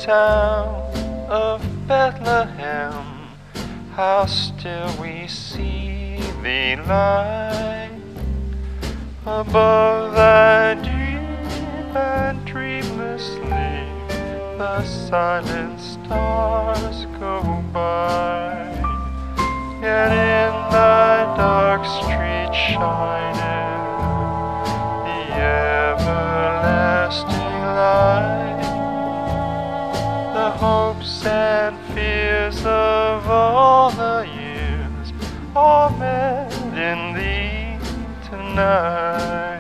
town of Bethlehem, how still we see thee lie above thy deep and dreamless sleep. The silent stars go by, yet in thy dark street shineth the everlasting light. The hopes and fears of all the years are met in thee tonight.